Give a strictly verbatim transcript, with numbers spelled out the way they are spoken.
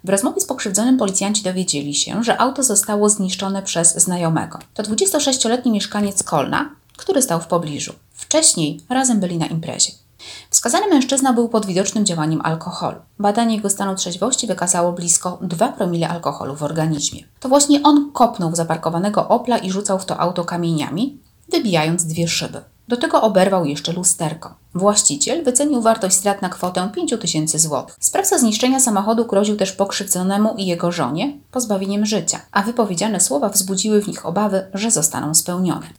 W rozmowie z pokrzywdzonym policjanci dowiedzieli się, że auto zostało zniszczone przez znajomego. To dwudziestosześcioletni mieszkaniec Kolna, który stał w pobliżu. Wcześniej razem byli na imprezie. Wskazany mężczyzna był pod widocznym działaniem alkoholu. Badanie jego stanu trzeźwości wykazało blisko dwa promile alkoholu w organizmie. To właśnie on kopnął w zaparkowanego Opla i rzucał w to auto kamieniami, wybijając dwie szyby. Do tego oberwał jeszcze lusterko. Właściciel wycenił wartość strat na kwotę pięć tysięcy złotych. Sprawca zniszczenia samochodu groził też pokrzywdzonemu i jego żonie pozbawieniem życia, a wypowiedziane słowa wzbudziły w nich obawy, że zostaną spełnione.